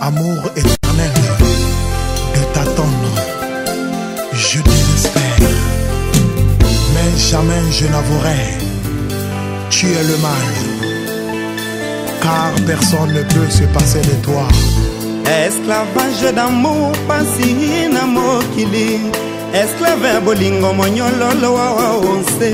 amour éternel de t'attendre. Je désespère, mais jamais je n'avouerai. Tu es le mal, car personne ne peut se passer de toi. Esclavage d'amour pasi na mokili, esclave bolingo monyololo wa onse.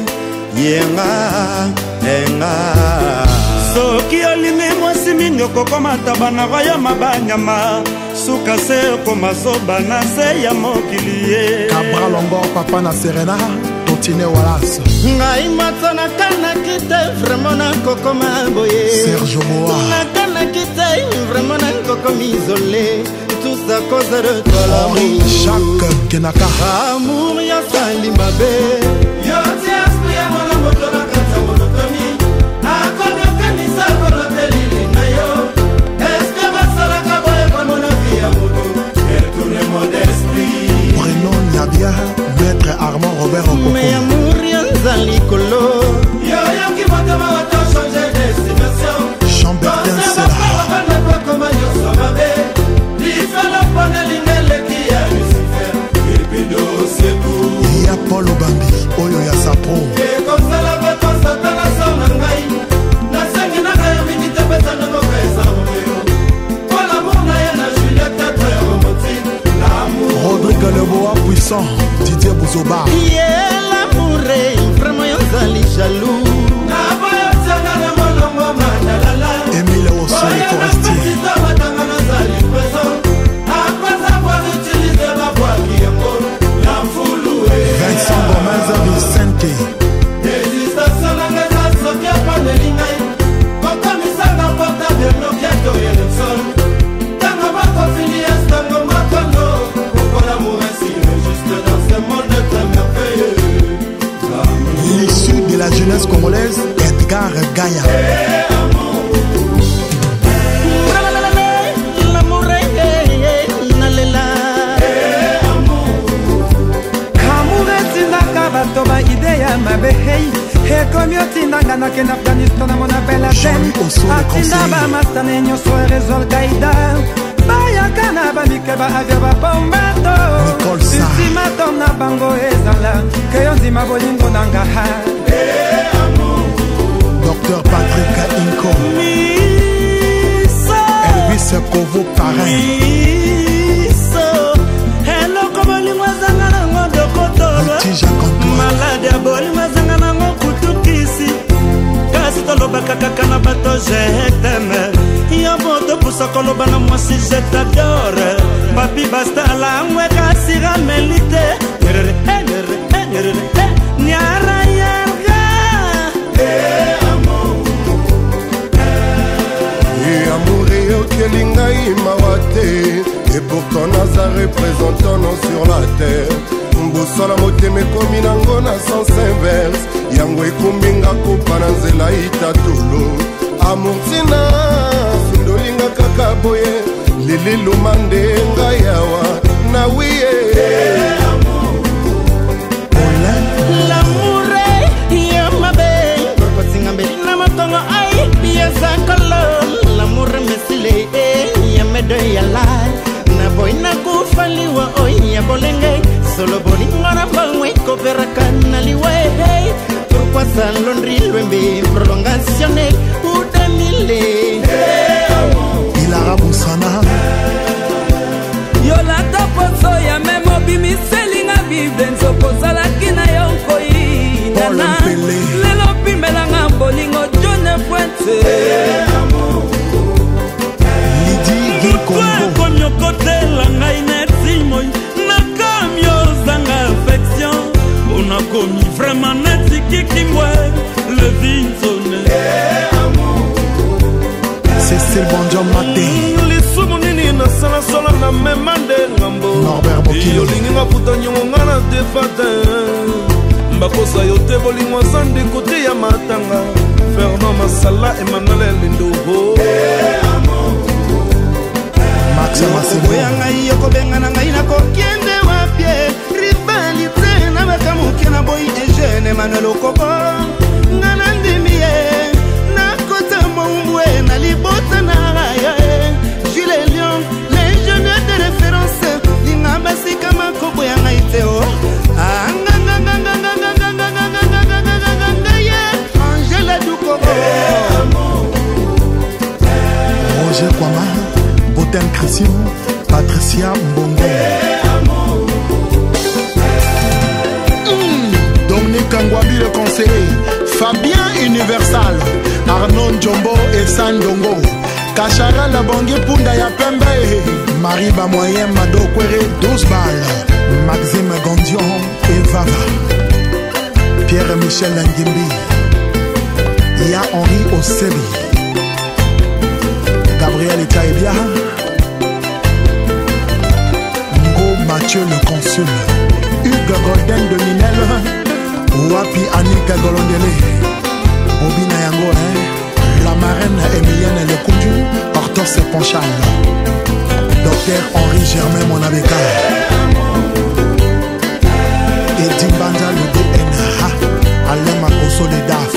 Yenga enga soki olingi mwasi mingi okokomata bana ya mabanyama suka se okomazoba na se ya mokili ye Cabral Longor papa na Serena Totine Wallace ngai matana kana kite vraiment na kokoma boye Serge Boa na kana kite vraiment na kokoma isolé tout ça cause de toi Henri Jacques Kenaka amour ya sali mabe yo tias ya mona moto na kata moto tomi akodo kanisa kono telili na yo est-ce basala ka boye kwa mona via moto et tout le monde esprit Bruno Nyabia Maître Armand Robert Okoko mais amour ya sali kolo yo yo ki moto ma to changer destination Jean-Bertin Sela comme yo so mabe li fala pona lingele ki ya Lucifer et puis do c'est tout il y a Paul Obambi Oyo ya Sapro et comme ça la va pas satana sana ngai na sengi na ngai mingi te pesa na mopesa moyo kwa l'amour na ya na Juliette très romantique l'amour Rodrigue Leboa puissant Didier Bouzoba yeah l'amour vraiment yo sali jaloux na ba yo tsana na molongo mandalala Émile Ossoli Forestier Vincent Gomez Vicente l'issue de la jeunesse congolaise Edgar Gaïa Toba idea mabehei he komi otindanga na ken Afghanistan na mona bela ten atinda ba mastane nyoso resol gaida baya kana ba mikeba avia ba bombato sima tom na bango ezala ke yonzima bolingo nanga ha Docteur Patrick Inko Elvis Kovo Parrain malade ya boli mazanga nango kutukisi kasi tolobaka kaka na bato je t'aime yo moto pusa koloba na mwasi je t'adore papi bastala ngwe kasi ramelite nyara yerga amour yo kelingai mawate et pourtant naza représentant non sur la terre mbosala motema ekomi nango na sens inverse yango ekumbinga kopa na nzela itatolo amour ntina sundolinga kaka boye lililuma nde ngai awa na wiye l'amour ya mabe kokosinga mbeli na motongo ai yazakolo l'amour mesile ya medo ya lai na boy na kufaliwa oi ya bolenge solo bolingo na bangwe koperaka na liwe pourquoi ça l'onri lwembe prolongatione udamile Ilara Boussana yolata poso ya memo bimiselinga bible nzokozalaki na yo nkoyinana lelo pimelanga bolingo jone pointe Lydie Gikongo konyokotela ngai netimoi zanga affection on a commis vraiment net kikingwe le vinzone Cécile Bonjour Maté lisumu nini nasala sola na memande ngambo Norbert Bokilo yolingi ngaputa nyongo nga na defate mbakosa yo te bolingo azandi kote ya matanga Fernand Masala Emmanuel Lindobo Maxime Masebo ngai yokobenga na ngai nakokende wapie rivalité na bakamuke na boy Eugène Emmanuel Okoko nga na ndimi ye nakota mombwe na libota na ya Jules Lion Roger Kwama, Boten Christian, Patricia Mbongo. Dominique Ngwabi le conseiller, Fabien Universal, Arnaud Djombo et Sandongo, Kachara la Bangui Punda ya Pembe, Marie Bamoyen Mado Kwere 12 balles, Maxime Gondion et Vava, Pierre-Michel Ngimbi, Ya Henri Osebi, Gabriel Itaïbia, Ngo Mathieu le consul, Hugues Golden de Minel, Wapi Annika Golondele, Bobina Yango, la marraine Emilienne Lekundu, Hortense Ponchal, Docteur Henri Germain Monabeka, Eddie Banda le DNA, Alain Makoso le DAF,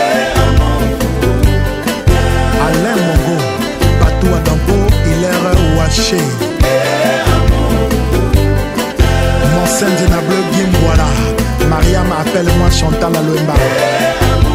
Alain Mongo, Batou Adampo, Hilaire Ouaché, Monsen Dinableu Gimboala, Mariam appelle-moi Chantal Aloemba.